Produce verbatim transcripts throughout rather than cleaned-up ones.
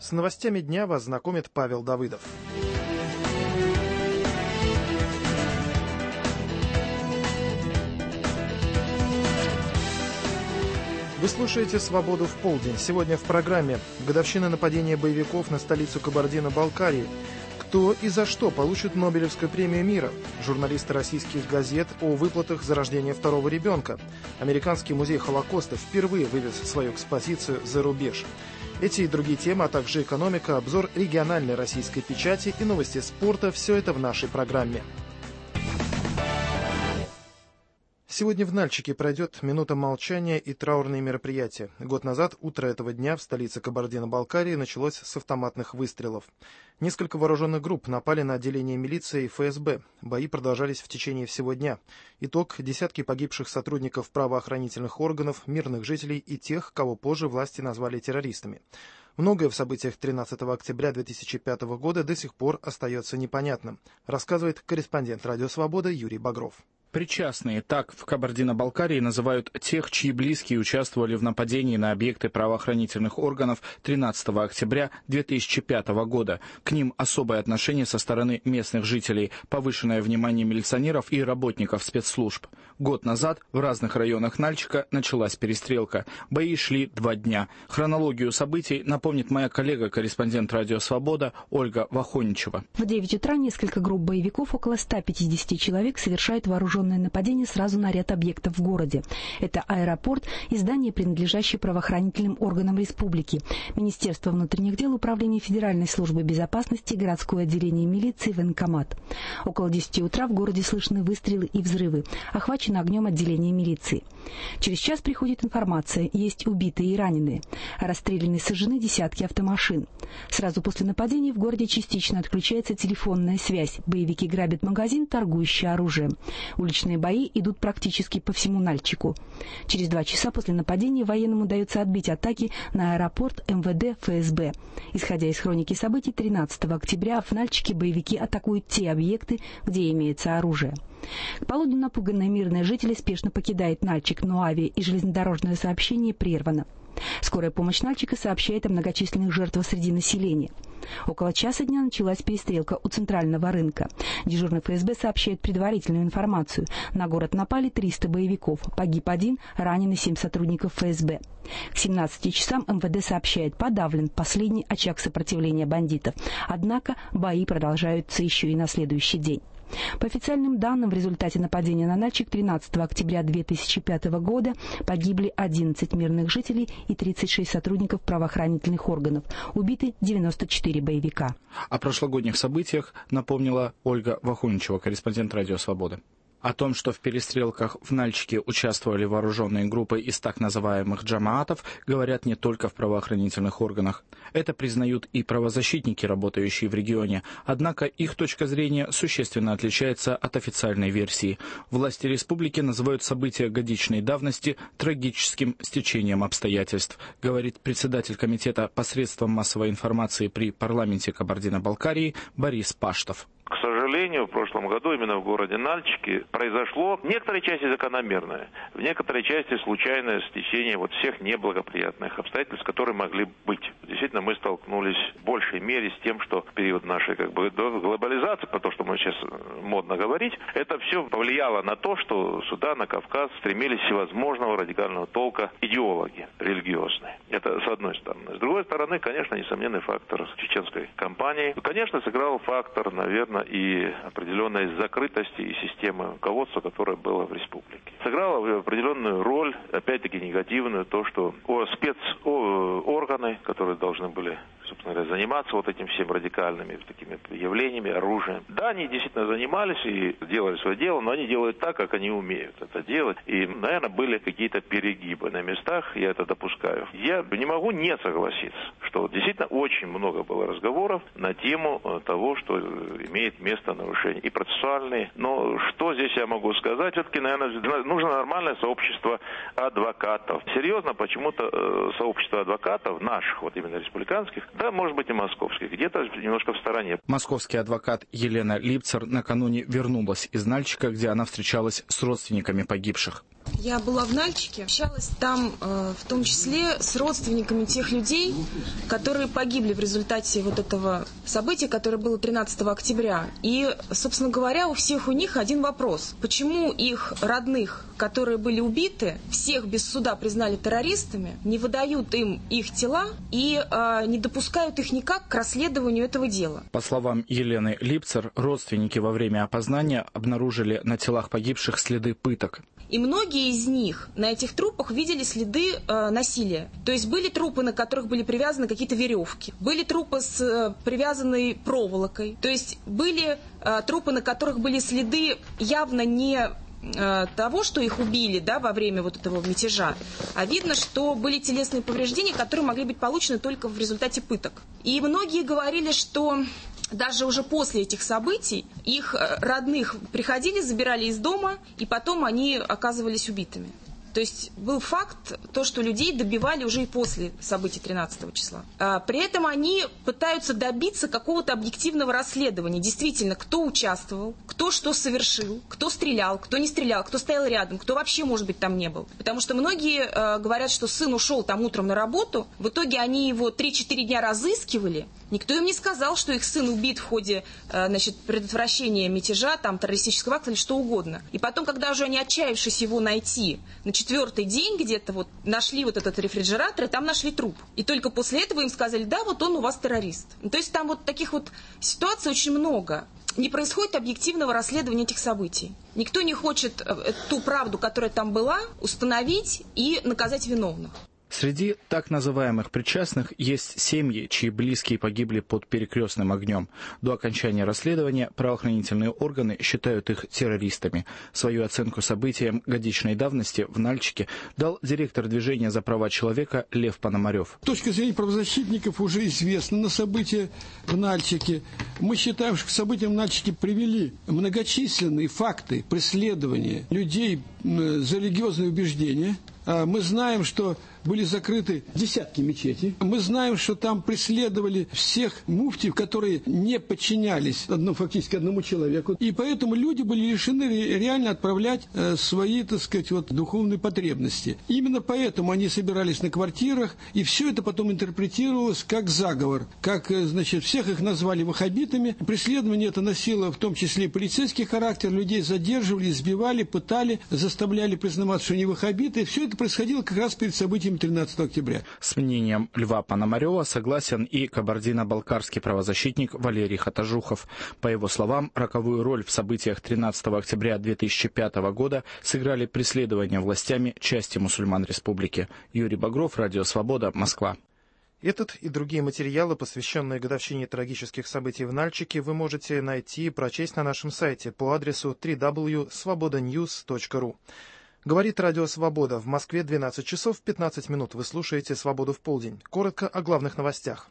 С новостями дня вас знакомит Павел Давыдов. Вы слушаете «Свободу в полдень». Сегодня в программе годовщина нападения боевиков на столицу Кабардино-Балкарии. Кто и за что получит Нобелевскую премию мира? Журналисты российских газет о выплатах за рождение второго ребенка. Американский музей Холокоста впервые вывез свою экспозицию за рубеж. Эти и другие темы, а также экономика, обзор региональной российской печати и новости спорта – все это в нашей программе. Сегодня в Нальчике пройдет минута молчания и траурные мероприятия. Год назад утро этого дня в столице Кабардино-Балкарии началось с автоматных выстрелов. Несколько вооруженных групп напали на отделение милиции и эф эс бэ. Бои продолжались в течение всего дня. Итог – десятки погибших сотрудников правоохранительных органов, мирных жителей и тех, кого позже власти назвали террористами. Многое в событиях тринадцатого октября две тысячи пятого года до сих пор остается непонятным, рассказывает корреспондент «Радио Свобода» Юрий Багров. Причастные, так в Кабардино-Балкарии называют тех, чьи близкие участвовали в нападении на объекты правоохранительных органов тринадцатого октября две тысячи пятого года. К ним особое отношение со стороны местных жителей, повышенное внимание милиционеров и работников спецслужб. Год назад в разных районах Нальчика началась перестрелка. Бои шли два дня. Хронологию событий напомнит моя коллега, корреспондент «Радио Свобода» Ольга Вахоничева. В девять утра несколько групп боевиков, около ста пятидесяти человек, совершают вооруженные нападение сразу на ряд объектов в городе. Это аэропорт и здание, принадлежащее правоохранительным органам республики, Министерство внутренних дел, Управление Федеральной службы безопасности, городское отделение милиции, военкомат. Около десяти утра в городе слышны выстрелы и взрывы. Охвачено огнем отделение милиции. Через час приходит информация, есть убитые и раненые. Расстреляны и сожжены десятки автомашин. Сразу после нападения в городе частично отключается телефонная связь. Боевики грабят магазин, торгующий оружием. Уличные бои идут практически по всему Нальчику. Через два часа после нападения военным удается отбить атаки на аэропорт, эм вэ дэ, эф эс бэ. Исходя из хроники событий, тринадцатого октября в Нальчике боевики атакуют те объекты, где имеется оружие. К полудню напуганные мирные жители спешно покидают Нальчик, но авиа и железнодорожное сообщение прервано. Скорая помощь Нальчика сообщает о многочисленных жертвах среди населения. Около часа дня началась перестрелка у центрального рынка. Дежурный эф эс бэ сообщает предварительную информацию. На город напали триста боевиков. Погиб один, ранены семь сотрудников эф эс бэ. К семнадцати часам эм вэ дэ сообщает, подавлен последний очаг сопротивления бандитов. Однако бои продолжаются еще и на следующий день. По официальным данным, в результате нападения на Нальчик тринадцатого октября две тысячи пятого года погибли одиннадцать мирных жителей и тридцать шесть сотрудников правоохранительных органов. Убиты девяносто четыре боевика. О прошлогодних событиях напомнила Ольга Вахоничева, корреспондент «Радио Свобода». О том, что в перестрелках в Нальчике участвовали вооруженные группы из так называемых джамаатов, говорят не только в правоохранительных органах. Это признают и правозащитники, работающие в регионе. Однако их точка зрения существенно отличается от официальной версии. Власти республики называют события годичной давности трагическим стечением обстоятельств, говорит председатель комитета посредством массовой информации при парламенте Кабардино-Балкарии Борис Паштов. К сожалению, в прошлом году именно в городе Нальчике произошло в некоторой части закономерное, в некоторой части случайное стечение вот всех неблагоприятных обстоятельств, которые могли быть. Действительно, мы столкнулись в большей мере с тем, что в период нашей как бы глобализации, про то, что мы сейчас модно говорить, это все повлияло на то, что сюда, на Кавказ, стремились всевозможного радикального толка идеологи религиозные. Это с одной стороны. С другой стороны, конечно, несомненный фактор чеченской кампании. Конечно, сыграл фактор, наверное, и определенной закрытости и системы руководства, которая была в республике. Сыграла определенную роль, опять-таки негативную, то, что спецорганы, которые должны были, собственно говоря, заниматься вот этим всем радикальными такими явлениями, оружием. Да, они действительно занимались и делали свое дело, но они делают так, как они умеют это делать. И, наверное, были какие-то перегибы на местах, я это допускаю. Я не могу не согласиться, что действительно очень много было разговоров на тему того, что имеет место нарушения и процессуальные. Но что здесь я могу сказать? Все-таки, наверное, нужно нормальное сообщество адвокатов. Серьезно, почему-то э, сообщество адвокатов, наших, вот именно республиканских, да, может быть и московских, где-то немножко в стороне. Московский адвокат Елена Липцер накануне вернулась из Нальчика, где она встречалась с родственниками погибших. Я была в Нальчике, общалась там э, в том числе с родственниками тех людей, которые погибли в результате вот этого события, которое было тринадцатого октября. И, собственно говоря, у всех у них один вопрос. Почему их родных, которые были убиты, всех без суда признали террористами, не выдают им их тела и э, не допускают их никак к расследованию этого дела? По словам Елены Липцер, родственники во время опознания обнаружили на телах погибших следы пыток. И многие из них на этих трупах видели следы э, насилия. То есть были трупы, на которых были привязаны какие-то веревки. Были трупы с э, привязанной проволокой. То есть были э, трупы, на которых были следы явно не э, того, что их убили, да, во время вот этого мятежа. А видно, что были телесные повреждения, которые могли быть получены только в результате пыток. И многие говорили, что даже уже после этих событий их родных приходили, забирали из дома, и потом они оказывались убитыми. То есть был факт, то, что людей добивали уже и после событий тринадцатого числа. А при этом они пытаются добиться какого-то объективного расследования. Действительно, кто участвовал, кто что совершил, кто стрелял, кто не стрелял, кто стоял рядом, кто вообще, может быть, там не был. Потому что многие э, говорят, что сын ушел там утром на работу, в итоге они его три-четыре дня разыскивали. Никто им не сказал, что их сын убит в ходе э, значит, предотвращения мятежа, там, террористического акта или что угодно. И потом, когда уже они, отчаявшись его найти, на четвертый день где-то вот нашли вот этот рефрижератор, и там нашли труп. И только после этого им сказали: да, вот он у вас террорист. То есть там вот таких вот ситуаций очень много. Не происходит объективного расследования этих событий. Никто не хочет э, ту правду, которая там была, установить и наказать виновных. Среди так называемых причастных есть семьи, чьи близкие погибли под перекрестным огнем. До окончания расследования правоохранительные органы считают их террористами. Свою оценку событиям годичной давности в Нальчике дал директор движения за права человека Лев Пономарев. С точки зрения правозащитников уже известно на события в Нальчике. Мы считаем, что к событиям в Нальчике привели многочисленные факты преследования людей за религиозные убеждения. Мы знаем, что были закрыты десятки мечетей. Мы знаем, что там преследовали всех муфтиев, которые не подчинялись одному, фактически одному человеку. И поэтому люди были лишены реально отправлять свои, так сказать, вот, духовные потребности. Именно поэтому они собирались на квартирах, и все это потом интерпретировалось как заговор. Как, значит, всех их назвали ваххабитами. Преследование это носило в том числе и полицейский характер. Людей задерживали, избивали, пытали, заставляли признаваться, что они ваххабиты. И все это происходило как раз перед событием тринадцатого октября. С мнением Льва Пономарева согласен и кабардино-балкарский правозащитник Валерий Хатажухов. По его словам, роковую роль в событиях тринадцатого октября две тысячи пятого года сыграли преследования властями части мусульман республики. Юрий Багров, Радио Свобода, Москва. Этот и другие материалы, посвященные годовщине трагических событий в Нальчике, вы можете найти и прочесть на нашем сайте по адресу дабл ю дабл ю дабл ю точка свобода ньюс точка ру. Говорит Радио Свобода. В Москве двенадцать часов пятнадцать минут. Вы слушаете «Свободу в полдень». Коротко о главных новостях.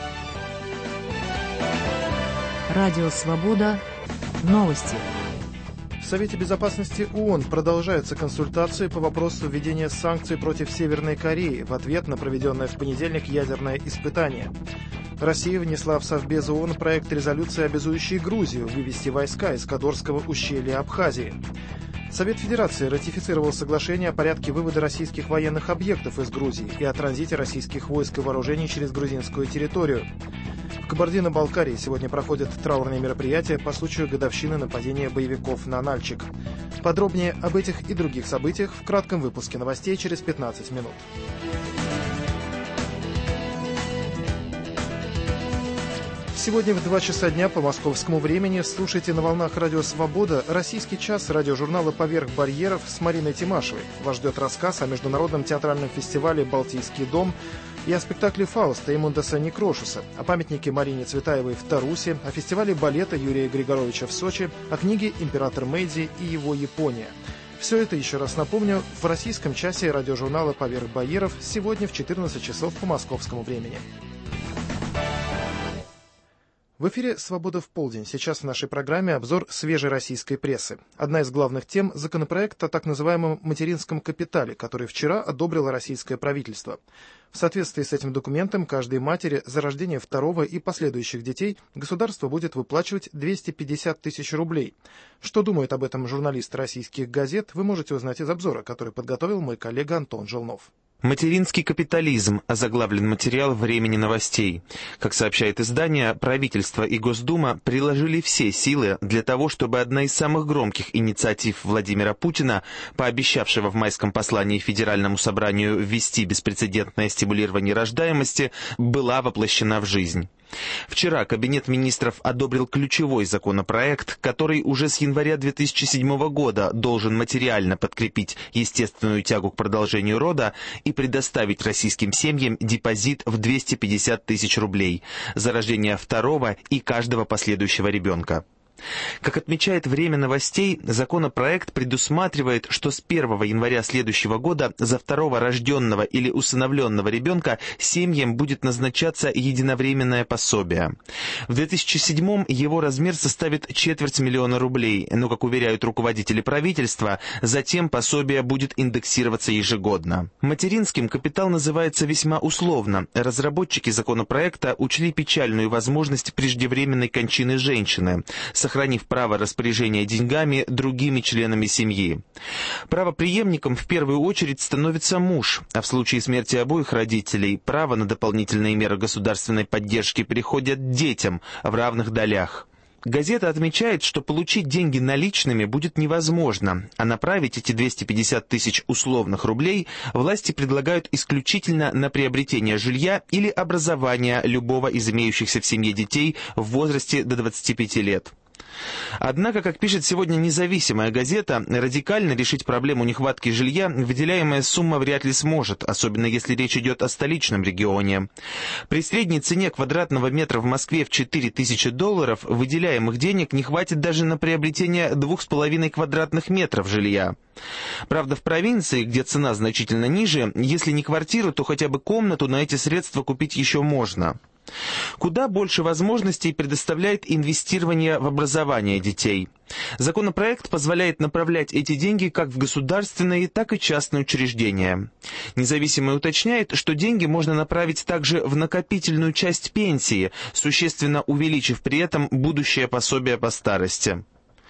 Радио Свобода. Новости. В Совете Безопасности ООН продолжаются консультации по вопросу введения санкций против Северной Кореи в ответ на проведенное в понедельник ядерное испытание. Россия внесла в Совбез ООН проект резолюции, обязующий Грузию вывести войска из Кадорского ущелья Абхазии. Совет Федерации ратифицировал соглашение о порядке вывода российских военных объектов из Грузии и о транзите российских войск и вооружений через грузинскую территорию. В Кабардино-Балкарии сегодня проходят траурные мероприятия по случаю годовщины нападения боевиков на Нальчик. Подробнее об этих и других событиях в кратком выпуске новостей через пятнадцать минут. Сегодня в два часа дня по московскому времени слушайте на волнах Радио Свобода «Российский час» радиожурнала «Поверх барьеров» с Мариной Тимашевой. Вас ждет рассказ о международном театральном фестивале «Балтийский дом» и о спектакле «Фауста» Эймундаса Некрошуса, о памятнике Марине Цветаевой в Тарусе, о фестивале балета Юрия Григоровича в Сочи, о книге «Император Мэйдзи и его Япония». Все это, еще раз напомню, в российском часе радиожурнала «Поверх барьеров» сегодня в четырнадцать часов по московскому времени. В эфире «Свобода в полдень». Сейчас в нашей программе обзор свежей российской прессы. Одна из главных тем – законопроект о так называемом материнском капитале, который вчера одобрило российское правительство. В соответствии с этим документом каждой матери за рождение второго и последующих детей государство будет выплачивать двести пятьдесят тысяч рублей. Что думает об этом журналист российских газет, вы можете узнать из обзора, который подготовил мой коллега Антон Желнов. Материнский капитализм озаглавлен материал «Времени новостей». Как сообщает издание, правительство и Госдума приложили все силы для того, чтобы одна из самых громких инициатив Владимира Путина, пообещавшего в майском послании Федеральному собранию ввести беспрецедентное стимулирование рождаемости, была воплощена в жизнь. Вчера Кабинет министров одобрил ключевой законопроект, который уже с января две тысячи седьмого года должен материально подкрепить естественную тягу к продолжению рода и предоставить российским семьям депозит в двести пятьдесят тысяч рублей за рождение второго и каждого последующего ребенка. Как отмечает «Время новостей», законопроект предусматривает, что с первого января следующего года за второго рожденного или усыновленного ребенка семьям будет назначаться единовременное пособие. В две тысячи седьмом его размер составит четверть миллиона рублей, но, как уверяют руководители правительства, затем пособие будет индексироваться ежегодно. Материнским капитал называется весьма условно. Разработчики законопроекта учли печальную возможность преждевременной кончины женщины, сохранив право распоряжения деньгами другими членами семьи. Правопреемником в первую очередь становится муж, а в случае смерти обоих родителей право на дополнительные меры государственной поддержки переходят детям в равных долях. Газета отмечает, что получить деньги наличными будет невозможно, а направить эти двести пятьдесят тысяч условных рублей власти предлагают исключительно на приобретение жилья или образование любого из имеющихся в семье детей в возрасте до двадцати пяти лет. Однако, как пишет сегодня независимая газета, радикально решить проблему нехватки жилья выделяемая сумма вряд ли сможет, особенно если речь идет о столичном регионе. При средней цене квадратного метра в Москве в четыре тысячи долларов выделяемых денег не хватит даже на приобретение двух с половиной квадратных метров жилья. Правда, в провинции, где цена значительно ниже, если не квартиру, то хотя бы комнату на эти средства купить еще можно. Куда больше возможностей предоставляет инвестирование в образование детей. Законопроект позволяет направлять эти деньги как в государственные, так и частные учреждения. Независимый уточняет, что деньги можно направить также в накопительную часть пенсии, существенно увеличив при этом будущее пособие по старости.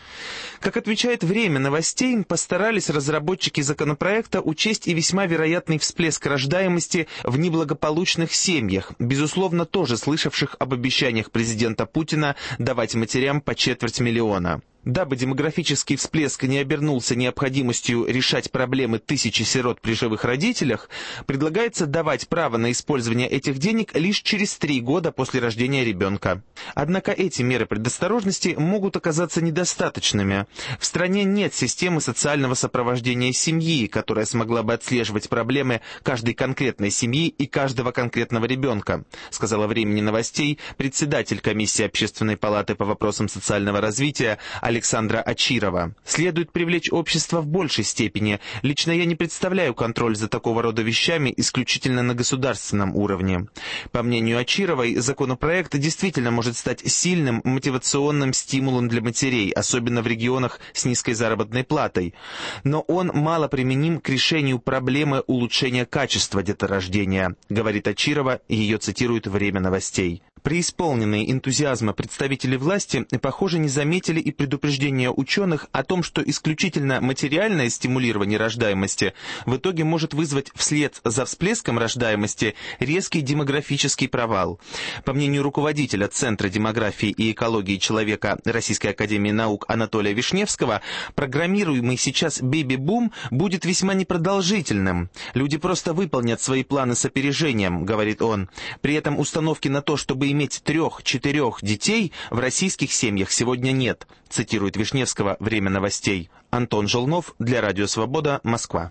Как отвечает «Время новостей», постарались разработчики законопроекта учесть и весьма вероятный всплеск рождаемости в неблагополучных семьях, безусловно, тоже слышавших об обещаниях президента Путина давать матерям по четверть миллиона. Дабы демографический всплеск не обернулся необходимостью решать проблемы тысячи сирот при живых родителях, предлагается давать право на использование этих денег лишь через три года после рождения ребенка. Однако эти меры предосторожности могут оказаться недостаточными. В стране нет системы социального сопровождения семьи, которая смогла бы отслеживать проблемы каждой конкретной семьи и каждого конкретного ребенка, сказала «Времени новостей» председатель комиссии Общественной палаты по вопросам социального развития Александра Очирова. Следует привлечь общество в большей степени. Лично я не представляю контроль за такого рода вещами исключительно на государственном уровне. По мнению Очировой, законопроект действительно может стать сильным мотивационным стимулом для матерей, особенно в регионах с низкой заработной платой. Но он мало применим к решению проблемы улучшения качества деторождения, говорит Очирова, ее цитирует «Время новостей». Преисполненные энтузиазма представители власти, похоже, не заметили и предупреждения ученых о том, что исключительно материальное стимулирование рождаемости в итоге может вызвать вслед за всплеском рождаемости резкий демографический провал. По мнению руководителя Центра демографии и экологии человека Российской академии наук Анатолия Вишневского, программируемый сейчас бэби-бум будет весьма непродолжительным. Люди просто выполнят свои планы с опережением, говорит он. При этом установки на то, чтобы иметь трех-четырех детей в российских семьях сегодня нет, цитирует Вишневского «Время новостей». Антон Желнов для Радио Свобода, Москва.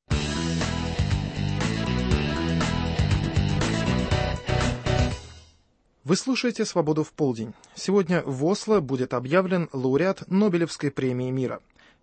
Вы слушаете «Свободу в полдень». Сегодня в Осло будет объявлен лауреат Нобелевской премии мира.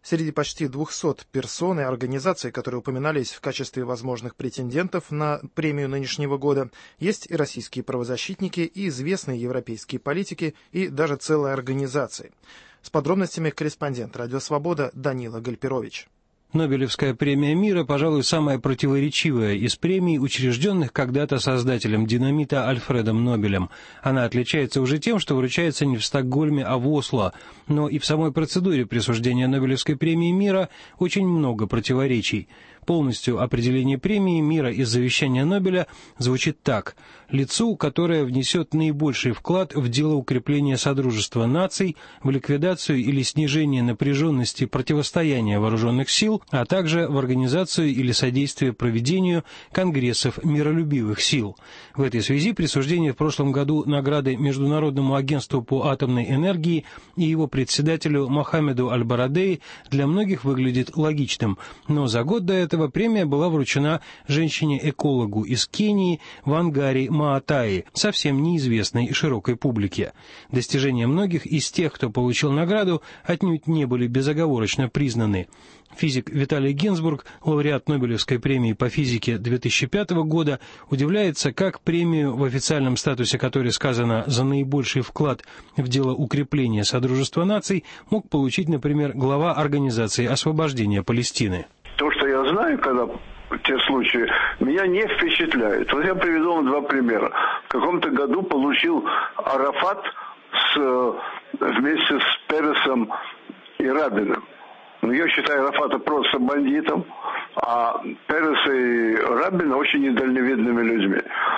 Среди почти двухсот персон и организаций, которые упоминались в качестве возможных претендентов на премию нынешнего года, есть и российские правозащитники, и известные европейские политики, и даже целые организации. С подробностями корреспондент «Радио Свобода» Данила Гальперович. Нобелевская премия мира, пожалуй, самая противоречивая из премий, учрежденных когда-то создателем динамита Альфредом Нобелем. Она отличается уже тем, что вручается не в Стокгольме, а в Осло. Но и в самой процедуре присуждения Нобелевской премии мира очень много противоречий. Полностью определение премии мира из завещания Нобеля звучит так: лицу, которое внесет наибольший вклад в дело укрепления Содружества наций, в ликвидацию или снижение напряженности противостояния вооруженных сил, а также в организацию или содействие проведению конгрессов миролюбивых сил. В этой связи присуждение в прошлом году награды Международному агентству по атомной энергии и его председателю Мохаммеду Аль-Барадеи для многих выглядит логичным, но за год до этого премия была вручена женщине-экологу из Кении Вангари Маатаи, совсем неизвестной широкой публике. Достижения многих из тех, кто получил награду, отнюдь не были безоговорочно признаны. Физик Виталий Гинзбург, лауреат Нобелевской премии по физике две тысячи пятого года, удивляется, как премию, в официальном статусе которой сказано «за наибольший вклад в дело укрепления Содружества наций», мог получить, например, глава Организации освобождения Палестины. То, что я знаю, когда те случаи, меня не впечатляют. Вот я приведу вам два примера. В каком-то году получил Арафат с, вместе с Пересом и Рабиным. Ну, я считаю Арафата просто бандитом, а Переса и Рабина очень недальновидными людьми.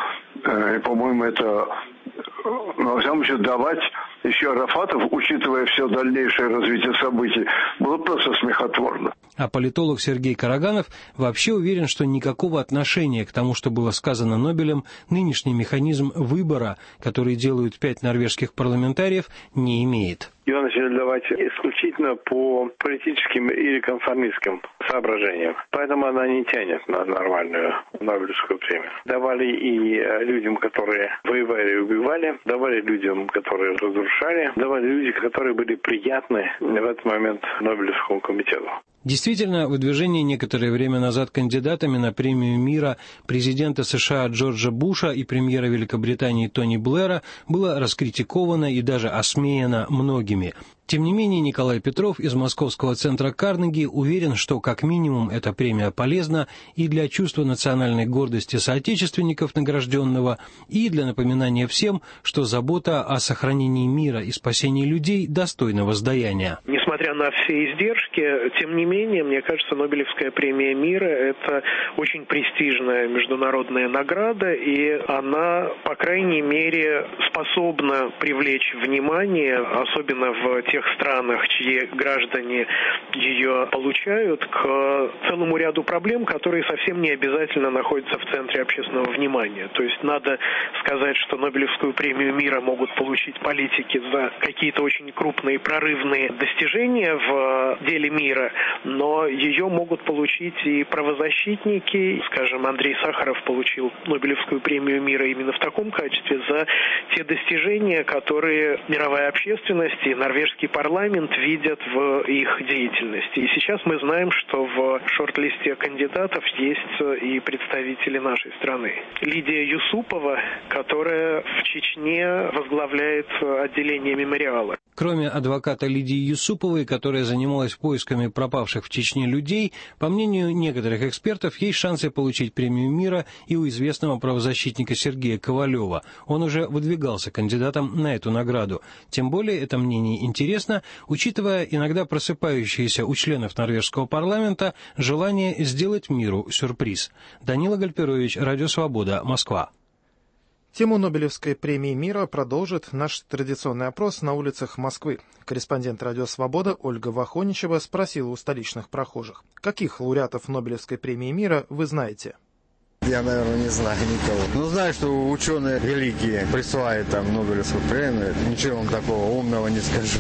И, по-моему, это, во всяком случае, давать еще Арафатов, учитывая все дальнейшее развитие событий, было просто смехотворно. А политолог Сергей Караганов вообще уверен, что никакого отношения к тому, что было сказано Нобелем, нынешний механизм выбора, который делают пять норвежских парламентариев, не имеет. Ее начали давать исключительно по политическим или конформистским соображениям. Поэтому она не тянет на нормальную Нобелевскую премию. Давали и людям, которые воевали и убивали, давали людям, которые разрушали, давали людям, которые были приятны в этот момент Нобелевскому комитету. Действительно, выдвижение некоторое время назад кандидатами на премию мира президента США Джорджа Буша и премьера Великобритании Тони Блэра было раскритиковано и даже осмеяно многими. Тем не менее, Николай Петров из московского центра Карнеги уверен, что как минимум эта премия полезна и для чувства национальной гордости соотечественников награжденного, и для напоминания всем, что забота о сохранении мира и спасении людей достойна воздаяния. Несмотря на все издержки, тем не менее, мне кажется, Нобелевская премия мира – это очень престижная международная награда, и она, по крайней мере, способна привлечь внимание, особенно в тех странах, чьи граждане ее получают, к целому ряду проблем, которые совсем не обязательно находятся в центре общественного внимания. То есть надо сказать, что Нобелевскую премию мира могут получить политики за какие-то очень крупные прорывные достижения в деле мира, но ее могут получить и правозащитники. Скажем, Андрей Сахаров получил Нобелевскую премию мира именно в таком качестве за те достижения, которые мировая общественность и норвежский парламент видят в их деятельности. И сейчас мы знаем, что в шорт-листе кандидатов есть и представители нашей страны. Лидия Юсупова, которая в Чечне возглавляет отделение мемориала. Кроме адвоката Лидии Юсуповой, которая занималась поисками пропавших в Чечне людей, по мнению некоторых экспертов, есть шансы получить премию мира и у известного правозащитника Сергея Ковалева. Он уже выдвигался кандидатом на эту награду. Тем более это мнение интересно, учитывая иногда просыпающееся у членов норвежского парламента желание сделать миру сюрприз. Данила Гальперович, Радио Свобода, Москва. Тему Нобелевской премии мира продолжит наш традиционный опрос на улицах Москвы. Корреспондент «Радио Свобода» Ольга Вахоничева спросила у столичных прохожих: каких лауреатов Нобелевской премии мира вы знаете? Я, наверное, не знаю никого. Но знаю, что ученые великие присваивают там Нобелевскую премию. Ничего вам такого умного не скажу.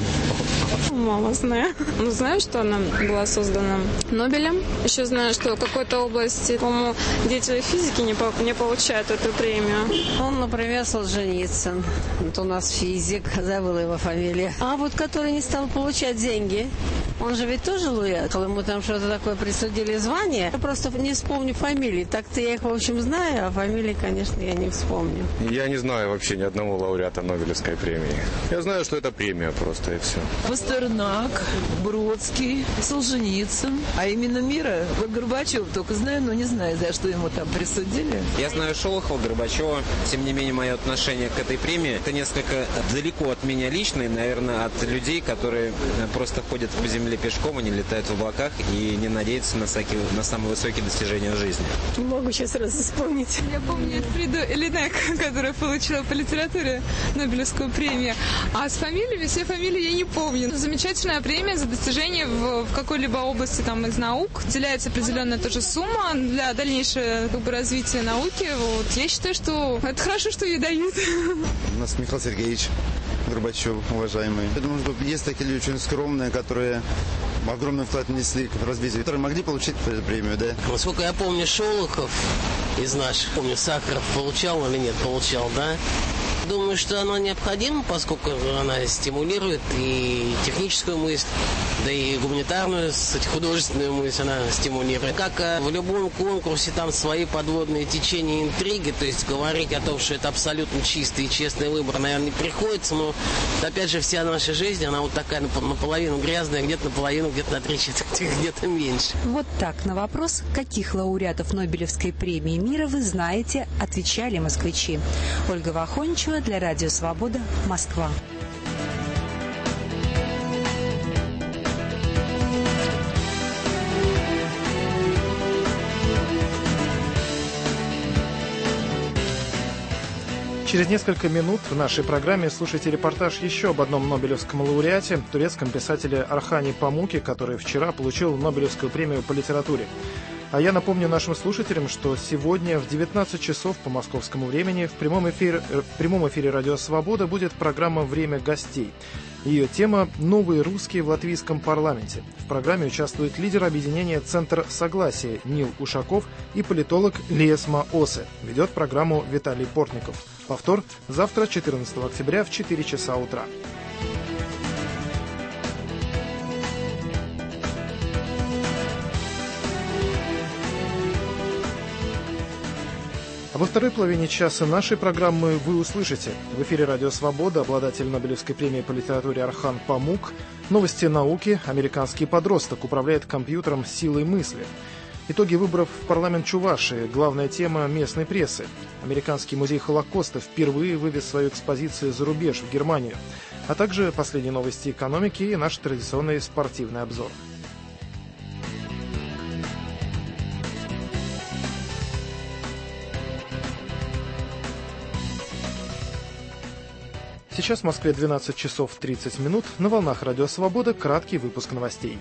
Мало знаю. Ну, знаю, что она была создана Нобелем. Еще знаю, что в какой-то области, по-моему, деятели физики не, по- не получают эту премию. Он, например, Солженицын. Вот у нас физик, забыла его фамилию. А вот который не стал получать деньги, он же ведь тоже лауреат. Ему там что-то такое присудили звание. Я просто не вспомню фамилии. Так-то я их, в общем, знаю, а фамилии, конечно, я не вспомню. Я не знаю вообще ни одного лауреата Нобелевской премии. Я знаю, что это премия просто, и все. Пастернак, Бродский, Солженицын. А именно мира, вот Горбачев только знаю, но не знаю, за что ему там присудили. Я знаю Шолохова, Горбачева. Тем не менее, мое отношение к этой премии, это несколько далеко от меня лично, и, наверное, от людей, которые просто ходят по земле пешком, они летают в облаках и не надеются на, всякие, на самые высокие достижения в жизни. Не могу сейчас сразу вспомнить. Я помню Фриду Элинек, которая получила по литературе Нобелевскую премию. А с фамилиями, все фамилии я не помню. Замечательная премия за достижение в, в какой-либо области там, из наук. Выделяется определенная тоже сумма для дальнейшего как бы, развития науки. Вот. Я считаю, что это хорошо, что ее дают. У нас Михаил Сергеевич Горбачев, уважаемый. Я думаю, что есть такие люди очень скромные, которые огромный вклад внесли в развитие, которые могли получить эту премию, да? Насколько я помню, Шолохов из наших, помню, Сахаров получал или нет, получал, да? Думаю, что она необходима, поскольку она стимулирует и техническую мысль, да и гуманитарную, художественную мысль она стимулирует. Как в любом конкурсе там свои подводные течения и интриги, то есть говорить о том, что это абсолютно чистый и честный выбор, наверное, не приходится, но опять же вся наша жизнь, она вот такая наполовину грязная, где-то наполовину, где-то на три четверти, где-то меньше. Вот так на вопрос, каких лауреатов Нобелевской премии мира вы знаете, отвечали москвичи. Ольга Вахончева для Радио Свобода, Москва. Через несколько минут в нашей программе слушайте репортаж еще об одном нобелевском лауреате, турецком писателе Орхане Памуке, который вчера получил Нобелевскую премию по литературе. А я напомню нашим слушателям, что сегодня в девятнадцать часов по московскому времени в прямом эфире, в прямом эфире «Радио Свобода» будет программа «Время гостей». Ее тема «Новые русские в латвийском парламенте». В программе участвует лидер объединения «Центр согласия» Нил Ушаков и политолог Лиесма Осе. Ведет программу Виталий Портников. Повтор завтра, четырнадцатого октября в четыре часа утра. А во второй половине часа нашей программы вы услышите. В эфире «Радио Свобода» обладатель Нобелевской премии по литературе Орхан Памук, новости науки, американский подросток управляет компьютером силой мысли. Итоги выборов в парламент Чувашии, главная тема местной прессы. Американский музей Холокоста впервые вывез свою экспозицию за рубеж в Германию. А также последние новости экономики и наш традиционный спортивный обзор. Сейчас в Москве двенадцать часов тридцать минут. На волнах Радио Свобода краткий выпуск новостей.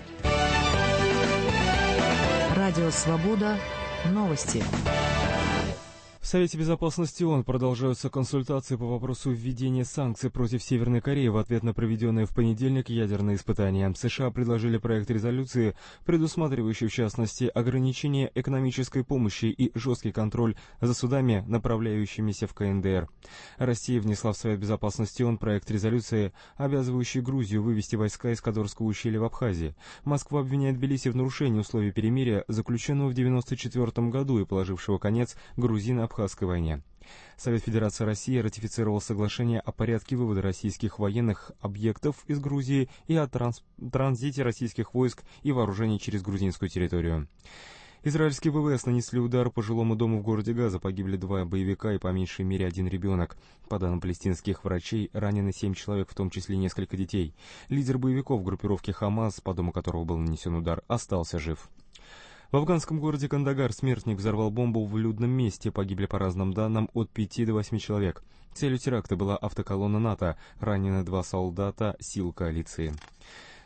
Радио Свобода. Новости. В Совете Безопасности ООН продолжаются консультации по вопросу введения санкций против Северной Кореи в ответ на проведенные в понедельник ядерные испытания. США предложили проект резолюции, предусматривающий в частности ограничение экономической помощи и жесткий контроль за судами, направляющимися в ка эн дэ эр. Россия внесла в Совет Безопасности ООН проект резолюции, обязывающий Грузию вывести войска из Кадорского ущелья в Абхазии. Москва обвиняет Тбилиси в нарушении условий перемирия, заключенного в девяносто четвёртом году и положившего конец грузино-абхазской войне. Совет Федерации России ратифицировал соглашение о порядке вывода российских военных объектов из Грузии и о транс- транзите российских войск и вооружений через грузинскую территорию. Израильские вэ вэ эс нанесли удар по жилому дому в городе Газа. Погибли два боевика и по меньшей мере один ребенок. По данным палестинских врачей, ранены семь человек, в том числе несколько детей. Лидер боевиков группировки Хамас, по дому которого был нанесен удар, остался жив. В афганском городе Кандагар смертник взорвал бомбу в людном месте. Погибли по разным данным от пяти до восьми человек. Целью теракта была автоколонна НАТО. Ранены два солдата сил коалиции.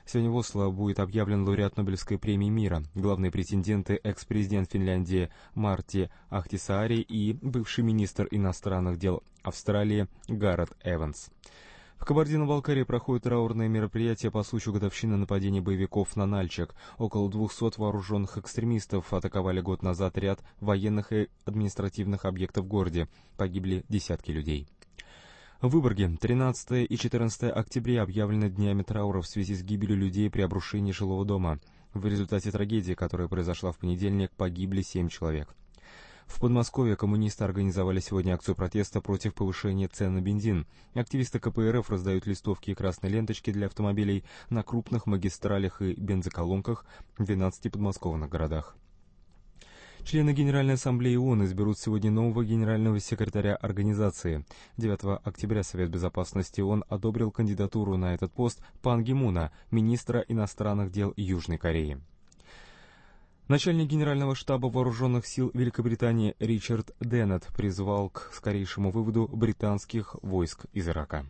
Сегодня в Осло будет объявлен лауреат Нобелевской премии мира. Главные претенденты — экс-президент Финляндии Марти Ахтисаари и бывший министр иностранных дел Австралии Гарет Эванс. В Кабардино-Балкарии проходит траурное мероприятие по случаю годовщины нападения боевиков на Нальчик. Около двухсот вооруженных экстремистов атаковали год назад ряд военных и административных объектов в городе. Погибли десятки людей. В Выборге тринадцатое и четырнадцатое октября объявлены днями траура в связи с гибелью людей при обрушении жилого дома. В результате трагедии, которая произошла в понедельник, погибли семь человек. В Подмосковье коммунисты организовали сегодня акцию протеста против повышения цен на бензин. Активисты ка пэ эр эф раздают листовки и красные ленточки для автомобилей на крупных магистралях и бензоколонках в двенадцати подмосковных городах. Члены Генеральной Ассамблеи ООН изберут сегодня нового генерального секретаря организации. девятого октября Совет Безопасности ООН одобрил кандидатуру на этот пост Пан Ги Муна, министра иностранных дел Южной Кореи. Начальник Генерального штаба Вооруженных сил Великобритании Ричард Деннет призвал к скорейшему выводу британских войск из Ирака.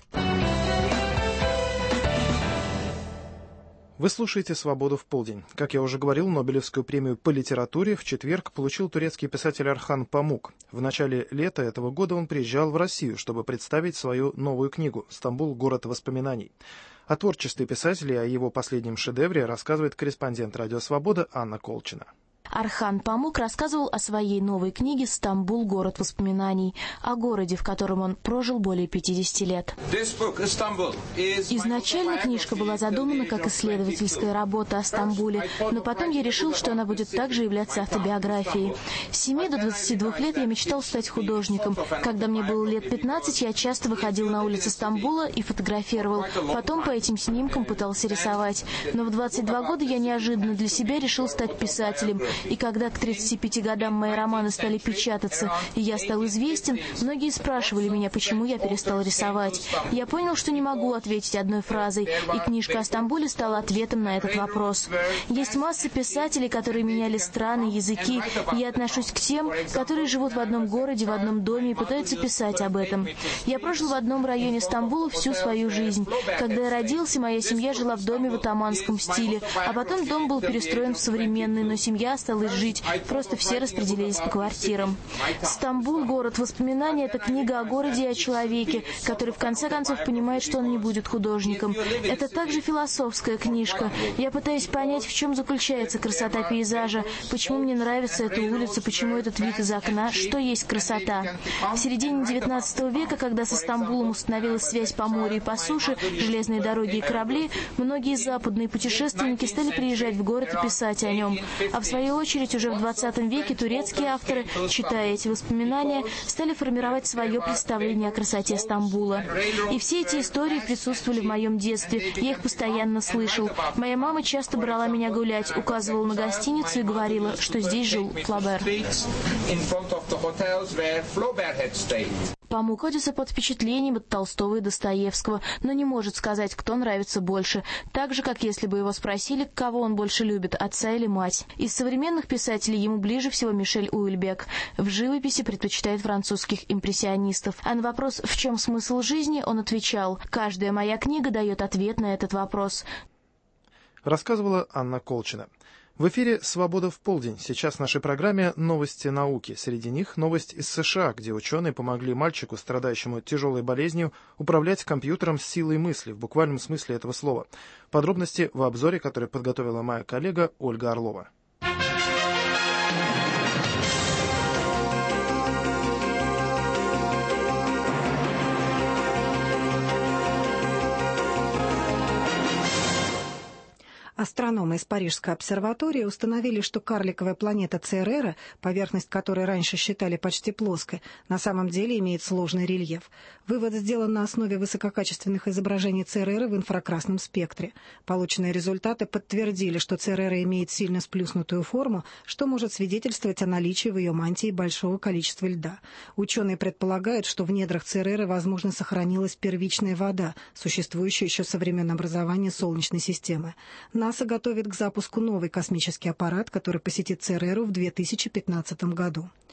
Вы слушаете «Свободу в полдень». Как я уже говорил, Нобелевскую премию по литературе в четверг получил турецкий писатель Орхан Памук. В начале лета этого года он приезжал в Россию, чтобы представить свою новую книгу «Стамбул. Город воспоминаний». О творчестве писателя и о его последнем шедевре рассказывает корреспондент «Радио Свобода» Анна Колчина. Orhan Pamuk рассказывал о своей новой книге «Стамбул. Город воспоминаний», о городе, в котором он прожил более пятидесяти лет. Изначально книжка была задумана как исследовательская работа о Стамбуле, но потом я решил, что она будет также являться автобиографией. С семи до двадцати двух лет я мечтал стать художником. Когда мне было лет пятнадцать, я часто выходил на улицы Стамбула и фотографировал. Потом по этим снимкам пытался рисовать. Но в двадцать два года я неожиданно для себя решил стать писателем. И когда к тридцати пяти годам мои романы стали печататься, и я стал известен, многие спрашивали меня, почему я перестал рисовать. Я понял, что не могу ответить одной фразой, и книжка о Стамбуле стала ответом на этот вопрос. Есть масса писателей, которые меняли страны, языки, и я отношусь к тем, которые живут в одном городе, в одном доме и пытаются писать об этом. Я прожил в одном районе Стамбула всю свою жизнь. Когда я родился, моя семья жила в доме в отоманском стиле, а потом дом был перестроен в современный, но семья осталась жить, просто все распределились по квартирам. «Стамбул. Город воспоминаний» — это книга о городе и о человеке, который в конце концов понимает, что он не будет художником. Это также философская книжка. Я пытаюсь понять, в чем заключается красота пейзажа, почему мне нравится эта улица, почему этот вид из окна, что есть красота. В середине девятнадцатого века, когда со Стамбулом установилась связь по морю и по суше, железные дороги и корабли, многие западные путешественники стали приезжать в город и писать о нем. А в свою В свою очередь, уже в двадцатом веке турецкие авторы, читая эти воспоминания, стали формировать свое представление о красоте Стамбула. И все эти истории присутствовали в моем детстве, я их постоянно слышал. Моя мама часто брала меня гулять, указывала на гостиницу и говорила, что здесь жил Флобер. Памук находится под впечатлением от Толстого и Достоевского, но не может сказать, кто нравится больше, так же, как если бы его спросили, кого он больше любит, отца или мать. Из современных писателей ему ближе всего Мишель Уильбек. В живописи предпочитает французских импрессионистов. А на вопрос «в чем смысл жизни?» он отвечал: «Каждая моя книга дает ответ на этот вопрос». Рассказывала Анна Колчина. В эфире «Свобода в полдень». Сейчас в нашей программе новости науки. Среди них новость из США, где ученые помогли мальчику, страдающему тяжелой болезнью, управлять компьютером с силой мысли, в буквальном смысле этого слова. Подробности в обзоре, который подготовила моя коллега Ольга Орлова. Астрономы из Парижской обсерватории установили, что карликовая планета Церера, поверхность которой раньше считали почти плоской, на самом деле имеет сложный рельеф. Вывод сделан на основе высококачественных изображений Цереры в инфракрасном спектре. Полученные результаты подтвердили, что Церера имеет сильно сплюснутую форму, что может свидетельствовать о наличии в ее мантии большого количества льда. Ученые предполагают, что в недрах Цереры, возможно, сохранилась первичная вода, существующая еще со времен образования Солнечной системы. НАСА готовит к запуску новый космический аппарат, который посетит Цереру в две тысячи пятнадцатом году.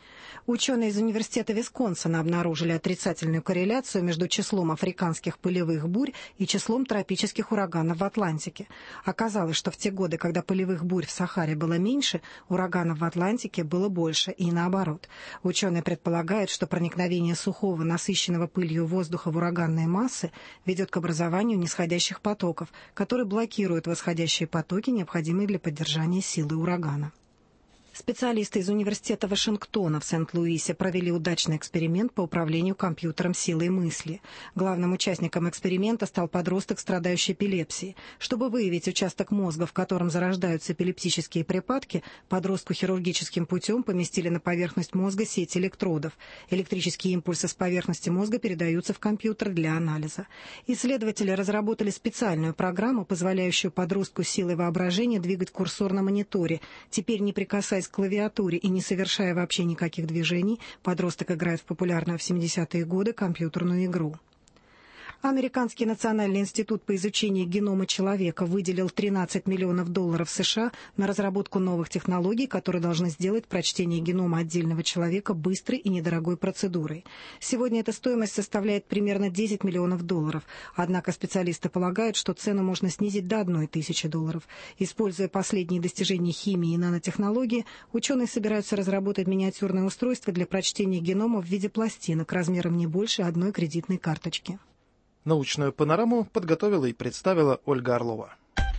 Ученые из университета Висконсина обнаружили отрицательную корреляцию между числом африканских пылевых бурь и числом тропических ураганов в Атлантике. Оказалось, что в те годы, когда пылевых бурь в Сахаре было меньше, ураганов в Атлантике было больше, и наоборот. Ученые предполагают, что проникновение сухого, насыщенного пылью воздуха в ураганные массы ведет к образованию нисходящих потоков, которые блокируют восходящие потоки, необходимые для поддержания силы урагана. Специалисты из университета Вашингтона в Сент-Луисе провели удачный эксперимент по управлению компьютером силой мысли. Главным участником эксперимента стал подросток, страдающий эпилепсией. Чтобы выявить участок мозга, в котором зарождаются эпилептические припадки, подростку хирургическим путем поместили на поверхность мозга сеть электродов. Электрические импульсы с поверхности мозга передаются в компьютер для анализа. Исследователи разработали специальную программу, позволяющую подростку силой воображения двигать курсор на мониторе. Теперь, не прикасаясь к клавиатуре и не совершая вообще никаких движений, подросток играет в популярную в семидесятые годы компьютерную игру. Американский национальный институт по изучению генома человека выделил тринадцать миллионов долларов США на разработку новых технологий, которые должны сделать прочтение генома отдельного человека быстрой и недорогой процедурой. Сегодня эта стоимость составляет примерно десять миллионов долларов, однако специалисты полагают, что цену можно снизить до одной тысячи долларов. Используя последние достижения химии и нанотехнологии, ученые собираются разработать миниатюрное устройство для прочтения генома в виде пластинок размером не больше одной кредитной карточки. Научную панораму подготовила и представила Ольга Орлова.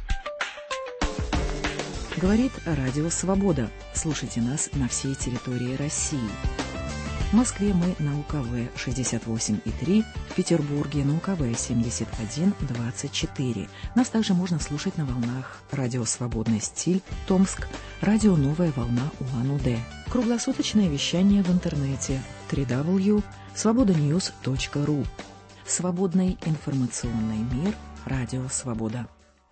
Говорит Радио Свобода. Слушайте нас на всей территории России. В Москве мы на УКВ шестьдесят восемь и три, в Петербурге на УКВ семьдесят один двадцать четыре. Нас также можно слушать на волнах Радио Свободный стиль, Томск, Радио Новая волна Улан-Удэ. Круглосуточное вещание в интернете дабл ю дабл ю дабл ю точка свобода ньюс точка ру. Свободный информационный мир. Радио Свобода.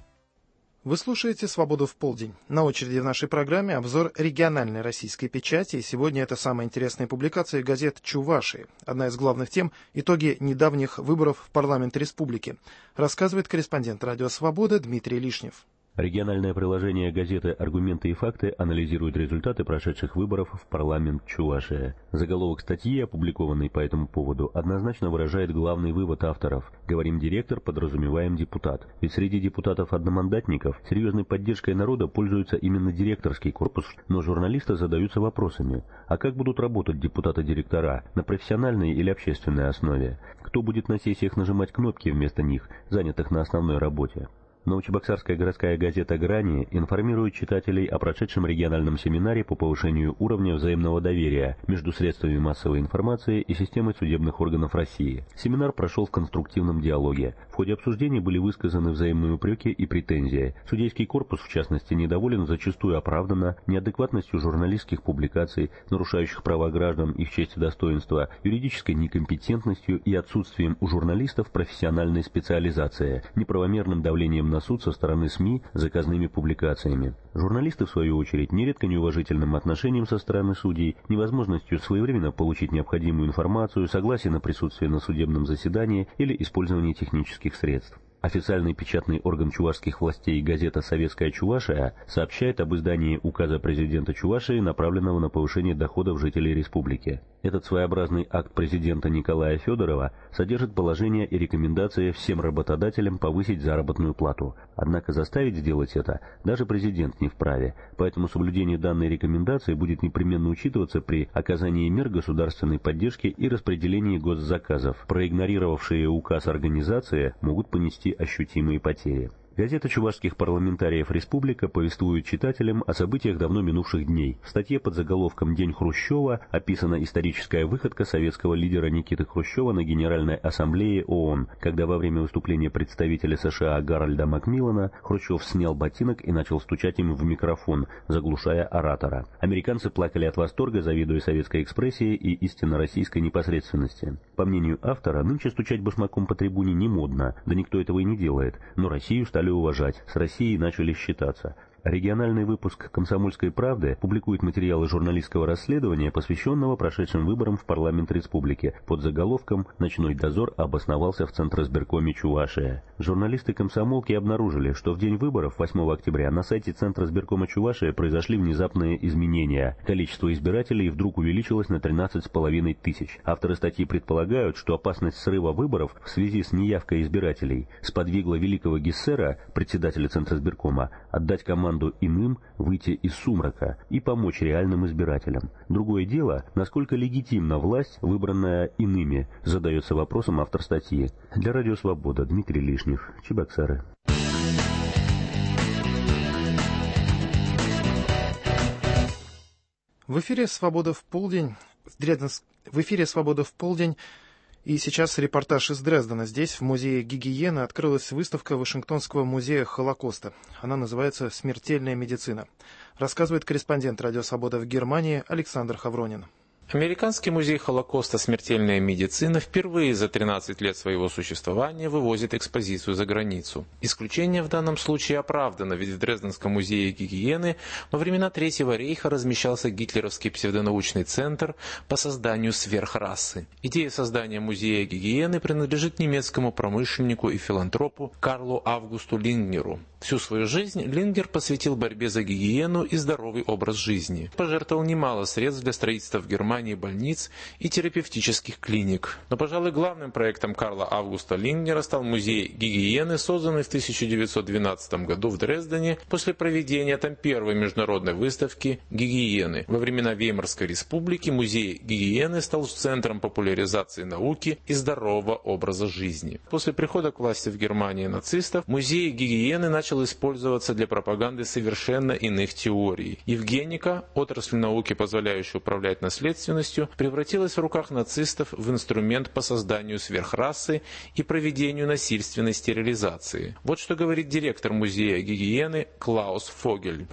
Вы слушаете «Свободу в полдень». На очереди в нашей программе обзор региональной российской печати. И сегодня это самая интересная публикация газет «Чувашии». Одна из главных тем – итоги недавних выборов в парламент республики. Рассказывает корреспондент «Радио Свобода» Дмитрий Лишнев. Региональное приложение газеты «Аргументы и факты» анализирует результаты прошедших выборов в парламент Чувашия. Заголовок статьи, опубликованный по этому поводу, однозначно выражает главный вывод авторов. Говорим «директор», подразумеваем «депутат». Ведь среди депутатов-одномандатников серьезной поддержкой народа пользуется именно директорский корпус, но журналисты задаются вопросами. А как будут работать депутаты-директора? На профессиональной или общественной основе? Кто будет на сессиях нажимать кнопки вместо них, занятых на основной работе? Новочебоксарская городская газета «Грани» информирует читателей о прошедшем региональном семинаре по повышению уровня взаимного доверия между средствами массовой информации и системой судебных органов России. Семинар прошел в конструктивном диалоге. В ходе обсуждений были высказаны взаимные упреки и претензии. Судейский корпус, в частности, недоволен зачастую оправданно неадекватностью журналистских публикаций, нарушающих права граждан, их честь и достоинство, юридической некомпетентностью и отсутствием у журналистов профессиональной специализации, неправомерным давлением на суд со стороны СМИ заказными публикациями. Журналисты, в свою очередь, нередко неуважительным отношением со стороны судей, невозможностью своевременно получить необходимую информацию, согласие на присутствие на судебном заседании или использование технических средств. Официальный печатный орган чувашских властей газета «Советская Чувашия» сообщает об издании указа президента Чувашии, направленного на повышение доходов жителей республики. Этот своеобразный акт президента Николая Федорова содержит положения и рекомендации всем работодателям повысить заработную плату. Однако заставить сделать это даже президент не вправе, поэтому соблюдение данной рекомендации будет непременно учитываться при оказании мер государственной поддержки и распределении госзаказов. Проигнорировавшие указ организации могут понести ощутимые потери. Газета чувашских парламентариев «Республика» повествует читателям о событиях давно минувших дней. В статье под заголовком «День Хрущева» описана историческая выходка советского лидера Никиты Хрущева на Генеральной Ассамблее ООН, когда во время выступления представителя США Гарольда Макмиллана Хрущев снял ботинок и начал стучать им в микрофон, заглушая оратора. Американцы плакали от восторга, завидуя советской экспрессии и истинно российской непосредственности. По мнению автора, нынче стучать башмаком по трибуне не модно, да никто этого и не делает, но Россию стали уважать, с Россией начали считаться. Региональный выпуск «Комсомольской правды» публикует материалы журналистского расследования, посвященного прошедшим выборам в парламент республики, под заголовком «Ночной дозор обосновался в Центризбиркоме Чувашия». Журналисты «Комсомолки» обнаружили, что в день выборов восьмого октября на сайте Центризбиркома Чувашия произошли внезапные изменения. Количество избирателей вдруг увеличилось на тринадцать с половиной тысяч. Авторы статьи предполагают, что опасность срыва выборов в связи с неявкой избирателей сподвигла великого Гиссера, председателя Центризбиркома, отдать команду иным выйти из сумрака и помочь реальным избирателям. Другое дело, насколько легитимна власть, выбранная иными, задается вопросом автор статьи. Для Радио Свобода Дмитрий Лишнев, Чебоксары. В эфире «Свобода в полдень». В эфире «Свобода в полдень». И сейчас репортаж из Дрездена. Здесь, в музее гигиены, открылась выставка Вашингтонского музея Холокоста. Она называется «Смертельная медицина». Рассказывает корреспондент «Радио Свобода» в Германии Александр Хавронин. Американский музей Холокоста «Смертельная медицина» впервые за тринадцать лет своего существования вывозит экспозицию за границу. Исключение в данном случае оправдано, ведь в Дрезденском музее гигиены во времена Третьего рейха размещался гитлеровский псевдонаучный центр по созданию сверхрасы. Идея создания музея гигиены принадлежит немецкому промышленнику и филантропу Карлу Августу Лингнеру. Всю свою жизнь Лингнер посвятил борьбе за гигиену и здоровый образ жизни. Пожертвовал немало средств для строительства в Германии больниц и терапевтических клиник. Но, пожалуй, главным проектом Карла Августа Лингнера стал музей гигиены, созданный в тысяча девятьсот двенадцатом году в Дрездене после проведения там первой международной выставки гигиены. Во времена Веймарской республики музей гигиены стал центром популяризации науки и здорового образа жизни. После прихода к власти в Германии нацистов музей гигиены начал использоваться для пропаганды совершенно иных теорий. Евгеника, отрасль науки, позволяющая управлять наследственностью, превратилась в руках нацистов в инструмент по созданию сверхрасы и проведению насильственной стерилизации. Вот что говорит директор музея гигиены Клаус Фогель.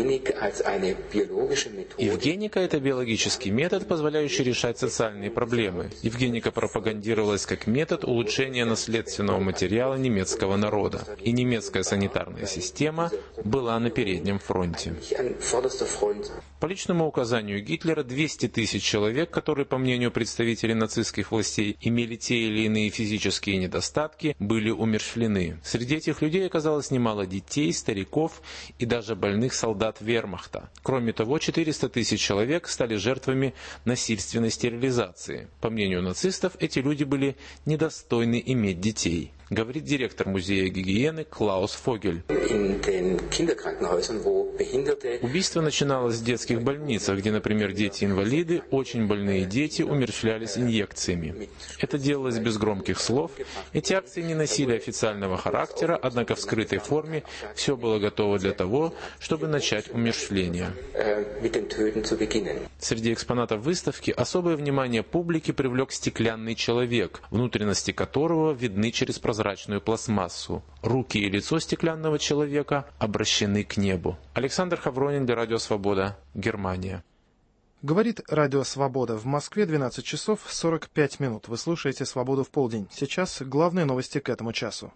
Евгеника – это биологический метод, позволяющий решать социальные проблемы. Евгеника пропагандировалась как метод улучшения наследственного материала немецкого народа. И немецкая санитарная система была на переднем фронте. По личному указанию Гитлера двести тысяч человек, которые, по мнению представителей нацистских властей, имели те или иные физические недостатки, были умерщвлены. Среди этих людей оказалось немало детей, стариков и даже больных солдат вермахта. Кроме того, четыреста тысяч человек стали жертвами насильственной стерилизации. По мнению нацистов, эти люди были недостойны иметь детей, говорит директор музея гигиены Клаус Фогель. Убийство начиналось в детских больницах, где, например, дети-инвалиды, очень больные дети умерщвлялись инъекциями. Это делалось без громких слов. Эти акции не носили официального характера, однако в скрытой форме все было готово для того, чтобы начать умерщвление. Среди экспонатов выставки особое внимание публики привлек стеклянный человек, внутренности которого видны через прозрачную пластмассу. Руки и лицо стеклянного человека обращены к небу. Александр Хавронин для Радио Свобода, Германия. Говорит Радио Свобода. В Москве двенадцать часов сорок пять минут. Вы слушаете «Свободу в полдень». Сейчас главные новости к этому часу.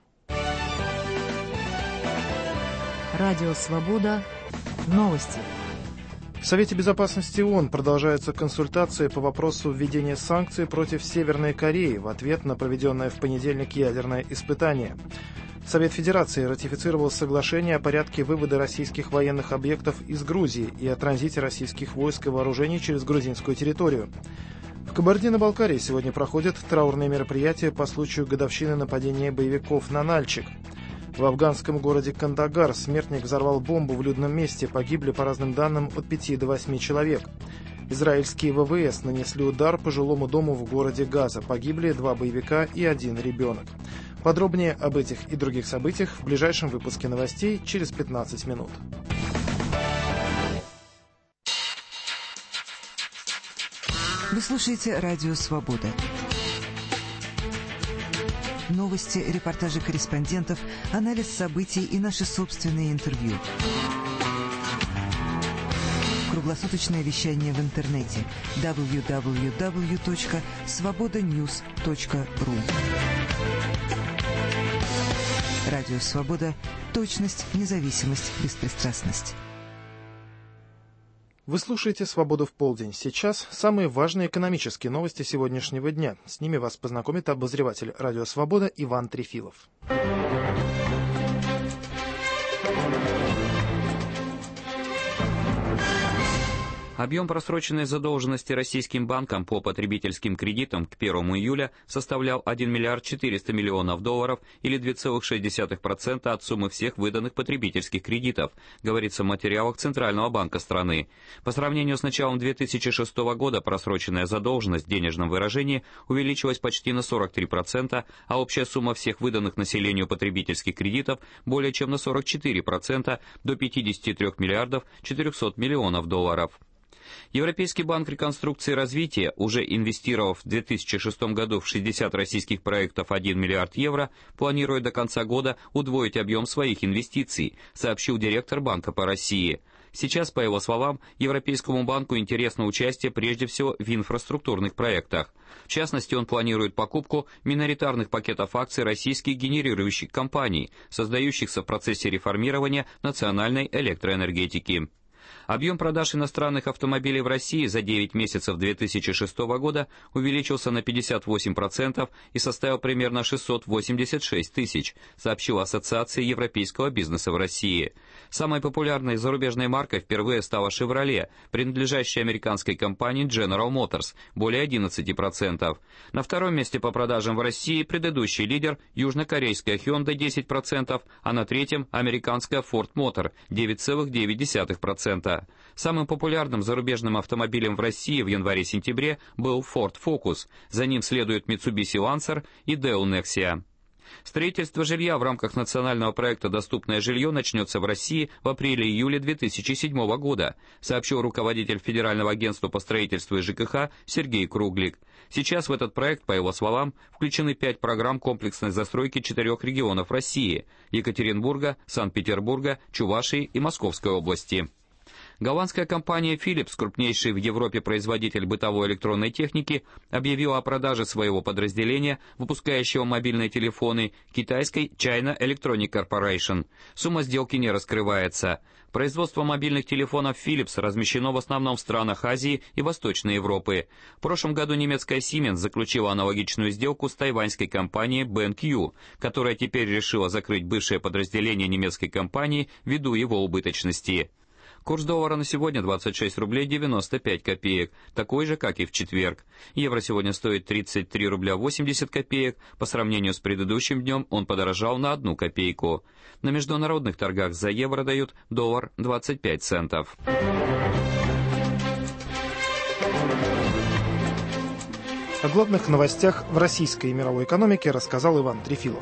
Радио Свобода. Новости. В Совете Безопасности ООН продолжаются консультации по вопросу введения санкций против Северной Кореи в ответ на проведенное в понедельник ядерное испытание. Совет Федерации ратифицировал соглашение о порядке вывода российских военных объектов из Грузии и о транзите российских войск и вооружений через грузинскую территорию. В Кабардино-Балкарии сегодня проходят траурные мероприятия по случаю годовщины нападения боевиков на Нальчик. В афганском городе Кандагар смертник взорвал бомбу в людном месте. Погибли, по разным данным, от пяти до восьми человек. Израильские ВВС нанесли удар по жилому дому в городе Газа. Погибли два боевика и один ребенок. Подробнее об этих и других событиях в ближайшем выпуске новостей через пятнадцать минут. Вы слушаете Радио Свобода. Новости, репортажи корреспондентов, анализ событий и наши собственные интервью. Круглосуточное вещание в интернете дабл ю дабл ю дабл ю точка свобода ньюс точка ру. Радио «Свобода». Точность, независимость, беспристрастность. Вы слушаете «Свободу в полдень». Сейчас самые важные экономические новости сегодняшнего дня. С ними вас познакомит обозреватель «Радио Свобода» Иван Трефилов. Объем просроченной задолженности российским банкам по потребительским кредитам к первому июля составлял один миллиард четыреста миллионов долларов или два целых шесть десятых процента от суммы всех выданных потребительских кредитов, говорится в материалах Центрального банка страны. По сравнению с началом две тысячи шестого года просроченная задолженность в денежном выражении увеличилась почти на сорок три процента, а общая сумма всех выданных населению потребительских кредитов более чем на сорок четыре процента до пятидесяти трёх миллиардов четырёхсот миллионов долларов. Европейский банк реконструкции и развития, уже инвестировав в две тысячи шестом году в шестьдесят российских проектов один миллиард евро, планирует до конца года удвоить объем своих инвестиций, сообщил директор Банка по России. Сейчас, по его словам, Европейскому банку интересно участие прежде всего в инфраструктурных проектах. В частности, он планирует покупку миноритарных пакетов акций российских генерирующих компаний, создающихся в процессе реформирования национальной электроэнергетики. Объем продаж иностранных автомобилей в России за девять месяцев две тысячи шестого года увеличился на пятьдесят восемь процентов и составил примерно шестьсот восемьдесят шесть тысяч, сообщила Ассоциация европейского бизнеса в России. Самой популярной зарубежной маркой впервые стала Chevrolet, принадлежащая американской компании General Motors, более одиннадцати процентов. На втором месте по продажам в России предыдущий лидер южнокорейская Hyundai десять процентов, а на третьем американская Ford Motor девять целых девять десятых процента. Самым популярным зарубежным автомобилем в России в январе-сентябре был Ford Focus, за ним следуют Mitsubishi Lancer и Deo Nexia. Строительство жилья в рамках национального проекта «Доступное жилье» начнется в России в апреле-июле две тысячи седьмого года, сообщил руководитель Федерального агентства по строительству и ЖКХ Сергей Круглик. Сейчас в этот проект, по его словам, включены пять программ комплексной застройки четырех регионов России – Екатеринбурга, Санкт-Петербурга, Чувашии и Московской области. Голландская компания Philips, крупнейший в Европе производитель бытовой электронной техники, объявила о продаже своего подразделения, выпускающего мобильные телефоны, китайской China Electronic Corporation. Сумма сделки не раскрывается. Производство мобильных телефонов Philips размещено в основном в странах Азии и Восточной Европы. В прошлом году немецкая Siemens заключила аналогичную сделку с тайваньской компанией BenQ, которая теперь решила закрыть бывшее подразделение немецкой компании ввиду его убыточности. Курс доллара на сегодня двадцать шесть рублей девяносто пять копеек, такой же, как и в четверг. Евро сегодня стоит тридцать три рубля восемьдесят копеек, по сравнению с предыдущим днем он подорожал на одну копейку. На международных торгах за евро дают доллар двадцать пять центов. О главных новостях в российской и мировой экономике рассказал Иван Трефилов.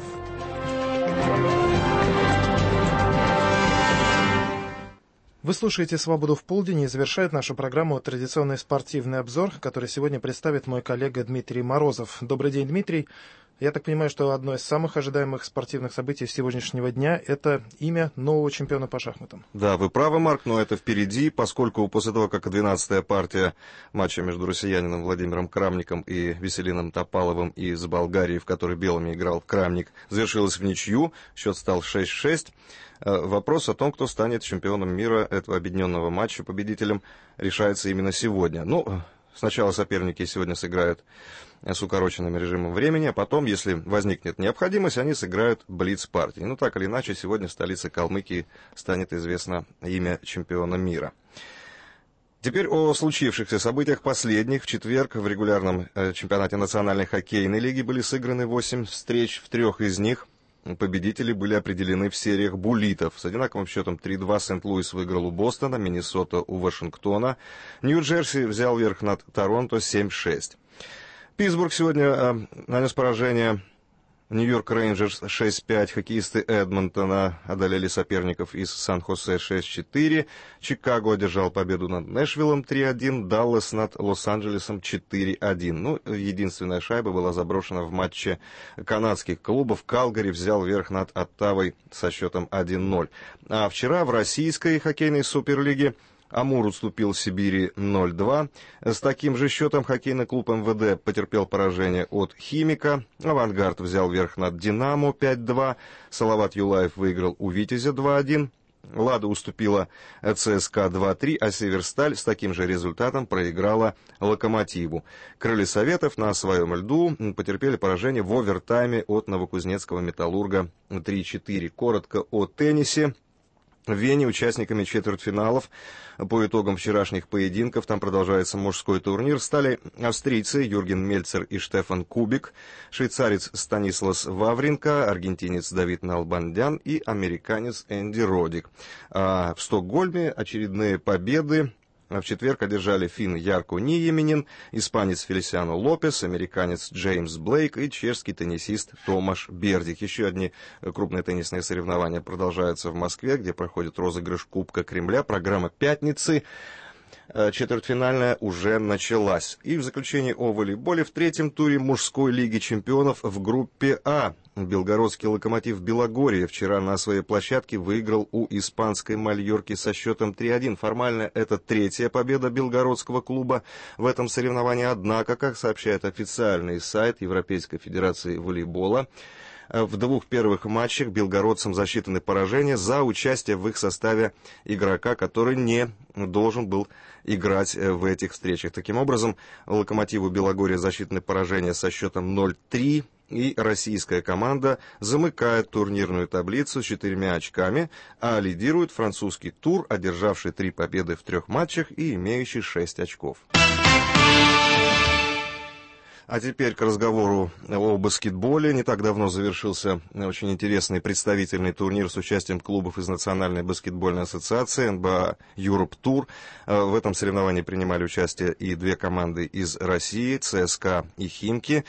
Вы слушаете «Свободу в полдень» и завершает нашу программу традиционный спортивный обзор, который сегодня представит мой коллега Дмитрий Морозов. Добрый день, Дмитрий. Я так понимаю, что одно из самых ожидаемых спортивных событий сегодняшнего дня – это имя нового чемпиона по шахматам. Да, вы правы, Марк, но это впереди, поскольку после того, как двенадцатая партия матча между россиянином Владимиром Крамником и Веселином Топаловым из Болгарии, в которой белыми играл Крамник, завершилась в ничью, счет стал шесть шесть. Вопрос о том, кто станет чемпионом мира этого объединенного матча, победителем, решается именно сегодня. Ну, сначала соперники сегодня сыграют с укороченным режимом времени, а потом, если возникнет необходимость, они сыграют блиц-партии. Ну, так или иначе, сегодня в столице Калмыкии станет известно имя чемпиона мира. Теперь о случившихся событиях последних. В четверг в регулярном чемпионате Национальной хоккейной лиги были сыграны восемь встреч, в трех из них победители были определены в сериях буллитов. С одинаковым счетом три-два Сент-Луис выиграл у Бостона, Миннесота у Вашингтона. Нью-Джерси взял верх над Торонто семь шесть. Питтсбург сегодня э, нанес поражение Нью-Йорк Рейнджерс шесть пять. Хоккеисты Эдмонтона одолели соперников из Сан-Хосе шесть четыре. Чикаго одержал победу над Нэшвиллом три один. Даллас над Лос-Анджелесом четыре один. Ну, единственная шайба была заброшена в матче канадских клубов. Калгари взял верх над Оттавой со счетом один ноль. А вчера в российской хоккейной суперлиге Амур уступил Сибири ноль-два. С таким же счетом хоккейный клуб МВД потерпел поражение от Химика. Авангард взял верх над Динамо пять-два. Салават Юлаев выиграл у Витязя два-один. Лада уступила ЦСКА два-три, а Северсталь с таким же результатом проиграла Локомотиву. Крылья Советов на своем льду потерпели поражение в овертайме от новокузнецкого Металлурга три-четыре. Коротко о теннисе. В Вене участниками четвертьфиналов по итогам вчерашних поединков, там продолжается мужской турнир, стали австрийцы Юрген Мельцер и Штефан Кубик, швейцарец Станислас Вавринка, аргентинец Давид Налбандян и американец Энди Родик. А в Стокгольме очередные победы. В четверг одержали финн Ярко Ниеминен, испанец Фелисиано Лопес, американец Джеймс Блейк и чешский теннисист Томаш Бердик. Еще одни крупные теннисные соревнования продолжаются в Москве, где проходит розыгрыш Кубка Кремля. Программа пятницы. Четвертьфинальная уже началась. И в заключение о волейболе в третьем туре мужской лиги чемпионов в группе А. Белгородский «Локомотив» Белогорье вчера на своей площадке выиграл у испанской «Мальорки» со счетом три-один. Формально это третья победа белгородского клуба в этом соревновании. Однако, как сообщает официальный сайт Европейской Федерации волейбола, в двух первых матчах белгородцам засчитаны поражения за участие в их составе игрока, который не должен был играть в этих встречах. Таким образом, «Локомотиву» Белогорье засчитаны поражения со счетом ноль-три, и российская команда замыкает турнирную таблицу с четырьмя очками, а лидирует французский тур, одержавший три победы в трех матчах и имеющий шесть очков. А теперь к разговору о баскетболе. Не так давно завершился очень интересный представительный турнир с участием клубов из Национальной баскетбольной ассоциации эн бэ а Europe Tour. В этом соревновании принимали участие и две команды из России, ЦСКА и Химки.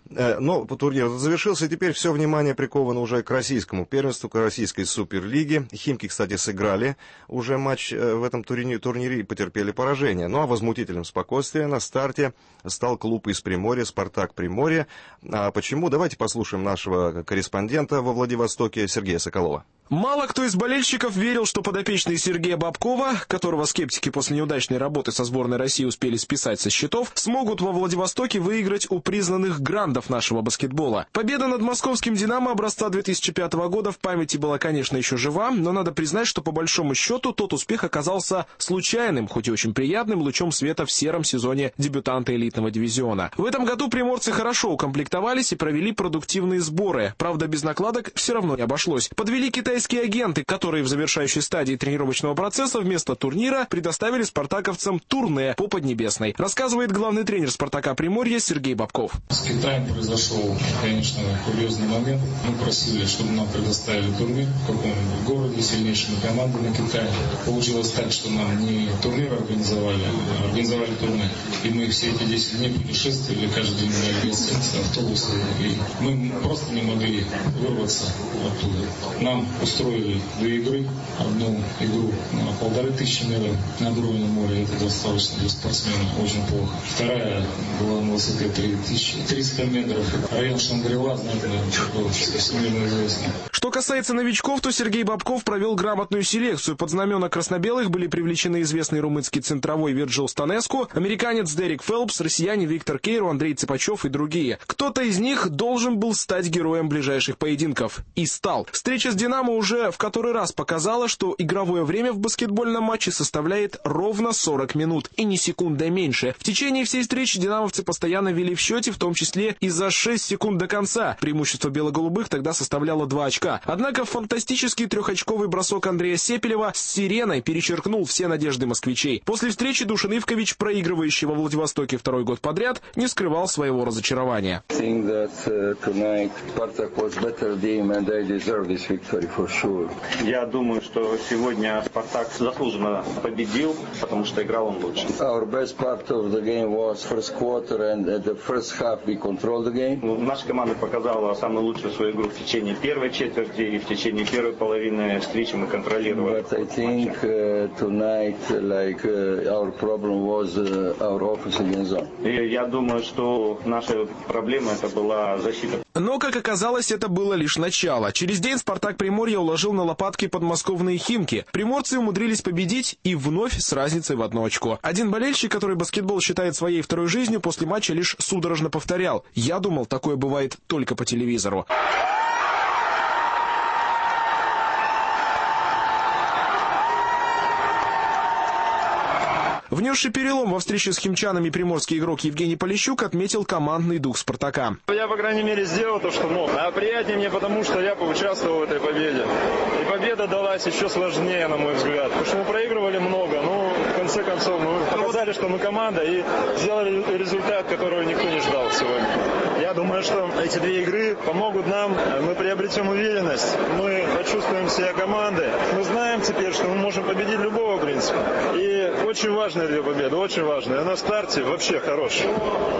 Но турнир завершился, и теперь все внимание приковано уже к российскому первенству, к российской суперлиге. Химки, кстати, сыграли уже матч в этом турнире, турнире и потерпели поражение. Ну а возмутителем спокойствия на старте стал клуб из Приморья, «Спартак Приморье». А почему? Давайте послушаем нашего корреспондента во Владивостоке Сергея Соколова. Мало кто из болельщиков верил, что подопечные Сергея Бобкова, которого скептики после неудачной работы со сборной России успели списать со счетов, смогут во Владивостоке выиграть у признанных грандов нашего баскетбола. Победа над московским «Динамо» образца две тысячи пятого года в памяти была, конечно, еще жива, но надо признать, что по большому счету тот успех оказался случайным, хоть и очень приятным лучом света в сером сезоне дебютанта элитного дивизиона. В этом году приморцы хорошо укомплектовались и провели продуктивные сборы. Правда, без накладок все равно не обошлось. Подвели китайские агенты, которые в завершающей стадии тренировочного процесса вместо турнира предоставили спартаковцам турне по Поднебесной. Рассказывает главный тренер «Спартака Приморья» Сергей Бобков. С Китаем произошел, конечно, курьезный момент. Мы просили, чтобы нам предоставили турнир в каком-нибудь городе с сильнейшими командами Китая. Получилось так, что нам не турнир организовали, а организовали турне. И мы все эти десять дней путешествовали, каждый день меняли гостиницы, автобусы. И мы просто не могли вырваться оттуда. Нам устроили две игры. Одну игру на полторы тысячи метров над уровнем моря. Это достаточно для спортсмена очень плохо. Вторая была на высоте три тысячи триста метров. Район Шангрила, знаете, наверное, всемирно известно. Что касается новичков, то Сергей Бобков провел грамотную селекцию. Под знамена красно-белых были привлечены известный румынский центровой Вирджил Станеску, американец Дерек Фелпс, россияне Виктор Кейру, Андрей Цыпачев и другие. Кто-то из них должен был стать героем ближайших поединков. И стал. Встреча с «Динамо» уже в который раз показала, что игровое время в баскетбольном матче составляет ровно сорок минут. И ни секундой меньше. В течение всей встречи динамовцы постоянно вели в счете, в том числе и за шесть секунд до конца. Преимущество бело-голубых тогда составляло два очка. Однако фантастический трехочковый бросок Андрея Сепелева с сиреной перечеркнул все надежды москвичей. После встречи Душан Ивкович, проигрывающий во Владивостоке второй год подряд, не скрывал своего разочарования. Я думаю, что сегодня «Спартак» заслуженно победил, потому что играл он лучше. Наша команда показала самую лучшую свою игру в течение первой четверти. Сергей, и в течение первой половины встречи мы контролировали. But I think uh, tonight, like uh, our problem was uh, our offensive zone. И я думаю, что наша проблема это была защита. Но, как оказалось, это было лишь начало. Через день «Спартак» Приморье уложил на лопатки подмосковные «Химки». Приморцы умудрились победить и вновь с разницей в одно очко. Один болельщик, который баскетбол считает своей второй жизнью, после матча лишь судорожно повторял: «Я думал, такое бывает только по телевизору». Внесший перелом во встрече с химчанами приморский игрок Евгений Полищук отметил командный дух «Спартака». Я, по крайней мере, сделал то, что мог. А приятнее мне, потому что я поучаствовал в этой победе. И победа далась еще сложнее, на мой взгляд. Потому что мы проигрывали много, но в конце концов мы показали, что мы команда, и сделали результат, которого никто не ждал сегодня. Я думаю, что эти две игры помогут нам. Мы приобретем уверенность, мы почувствуем себя командой. Мы знаем теперь, что мы можем победить любого, в принципе. И очень важная для победы, очень важная. А на старте вообще хорошая.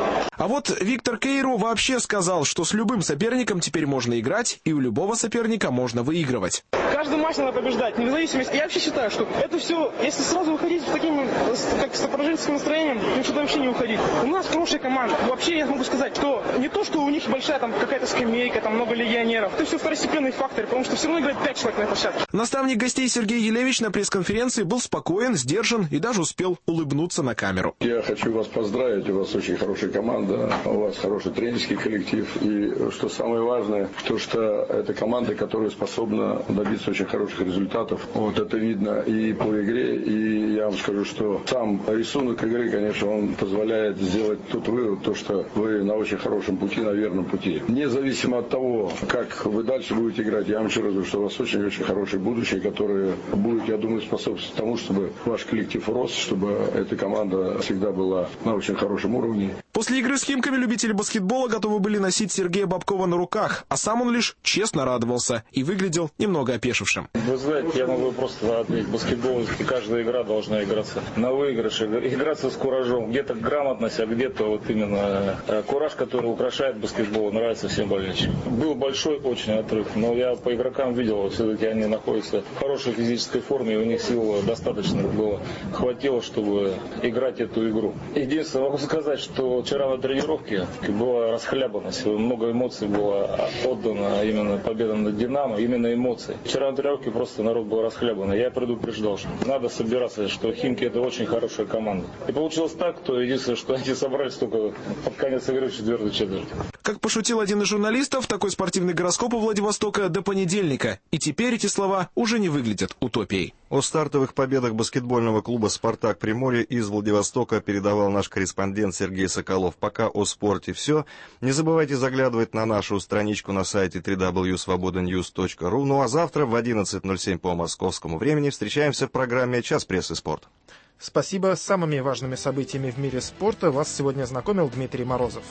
А вот Виктор Кейру вообще сказал, что с любым соперником теперь можно играть, и у любого соперника можно выигрывать. Каждый матч надо побеждать, независимо. Я вообще считаю, что это все, если сразу выходить с таким, как с пораженческим настроением, то что-то вообще не уходить. У нас хорошая команда. Вообще я могу сказать, что не то, что у них большая там какая-то скамейка, там много легионеров. Это все второстепенный фактор, потому что все равно играет пять человек на площадке. Наставник гостей Сергей Елевич на пресс-конференции был спокоен, сдержан и даже успел улыбнуться на камеру. Я хочу вас поздравить, у вас очень хорошая команда, у вас хороший тренерский коллектив. И что самое важное, то что это команда, которая способна добиться очень хороших результатов. Вот это видно и по игре, и я вам скажу, что сам рисунок игры, конечно, он позволяет сделать тот вывод, то что вы на очень хорошем пути, на верном пути. Независимо от того, как вы дальше будете играть, я вам еще раз говорю, что у вас очень-очень хорошее будущее, которое будет, я думаю, способствовать тому, чтобы ваш коллектив рос, чтобы эта команда всегда была на очень хорошем уровне. После игры с «Химками» любители баскетбола готовы были носить Сергея Бобкова на руках, а сам он лишь честно радовался и выглядел немного опешившим. Вы знаете, я могу просто ответить, баскетбол, каждая игра должна играться на выигрыше, играться с куражом, где-то грамотность, а где-то вот именно кураж, который украшает баскетбол, нравится всем болельщикам. Был большой очень отрыв, но я по игрокам видел, все-таки они находятся в хорошей физической форме, и у них сил достаточно было, хватило, чтобы играть эту игру. Единственное, могу сказать, что вчера на тренировке была расхлябанность, много эмоций было отдано именно победам над «Динамо», именно эмоции. Вчера на тренировке просто народ был расхлябан. Я предупреждал, что надо собираться, что «Химки» — это очень хорошая команда. И получилось так, то единственное, что они собрались только под конец игры в четвертой четверти. Как пошутил один из журналистов, такой спортивный гороскоп у Владивостока до понедельника. И теперь эти слова уже не выглядят утопией. О стартовых победах баскетбольного клуба «Спартак» Приморье из Владивостока передавал наш корреспондент Сергей Соколов. Пока о спорте все. Не забывайте заглядывать на нашу страничку на сайте дабл ю дабл ю дабл ю точка свобода ньюс точка ру. Ну а завтра в одиннадцать ноль семь по московскому времени встречаемся в программе «Час прессы спорт». Спасибо. С самыми важными событиями в мире спорта вас сегодня знакомил Дмитрий Морозов.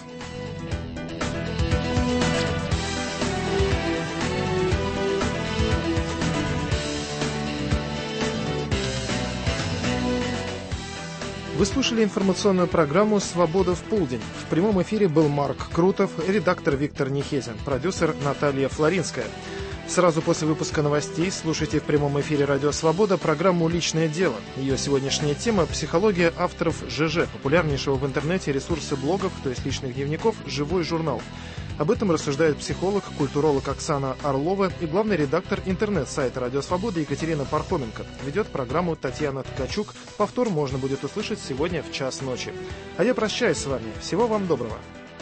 Вы слушали информационную программу «Свобода в полдень». В прямом эфире был Марк Крутов, редактор Виктор Нехезин, продюсер Наталья Флоринская. Сразу после выпуска новостей слушайте в прямом эфире «Радио Свобода» программу «Личное дело». Ее сегодняшняя тема – психология авторов ЖЖ, популярнейшего в интернете ресурса блогов, то есть личных дневников, «Живой журнал». Об этом рассуждает психолог, культуролог Оксана Орлова и главный редактор интернет-сайта «Радио Свобода» Екатерина Пархоменко. Ведет программу Татьяна Ткачук. Повтор можно будет услышать сегодня в час ночи. А я прощаюсь с вами. Всего вам доброго.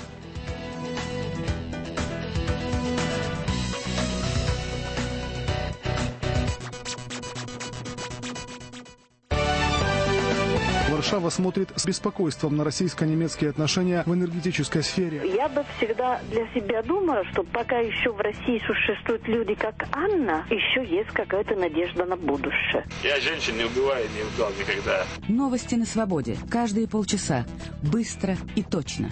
Варшава смотрит с беспокойством на российско-немецкие отношения в энергетической сфере. Я бы всегда для себя думала, что пока еще в России существуют люди, как Анна, еще есть какая-то надежда на будущее. Я женщин не убиваю, не убивал никогда. Новости на свободе. Каждые полчаса. Быстро и точно.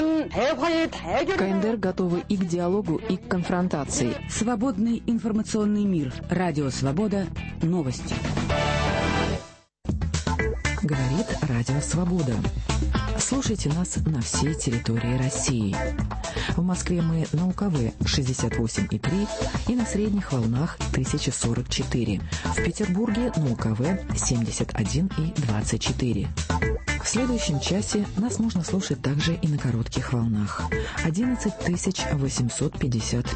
КНДР готовы и к диалогу, и к конфронтации. Свободный информационный мир. Радио Свобода. Новости. Говорит Радио Свобода. Слушайте нас на всей территории России. В Москве мы на УКВ шестьдесят восемь и три и на средних волнах тысяча сорок четыре. В Петербурге на УКВ семьдесят один и двадцать четыре. В следующем часе нас можно слушать также и на коротких волнах. одиннадцать тысяч восемьсот пятьдесят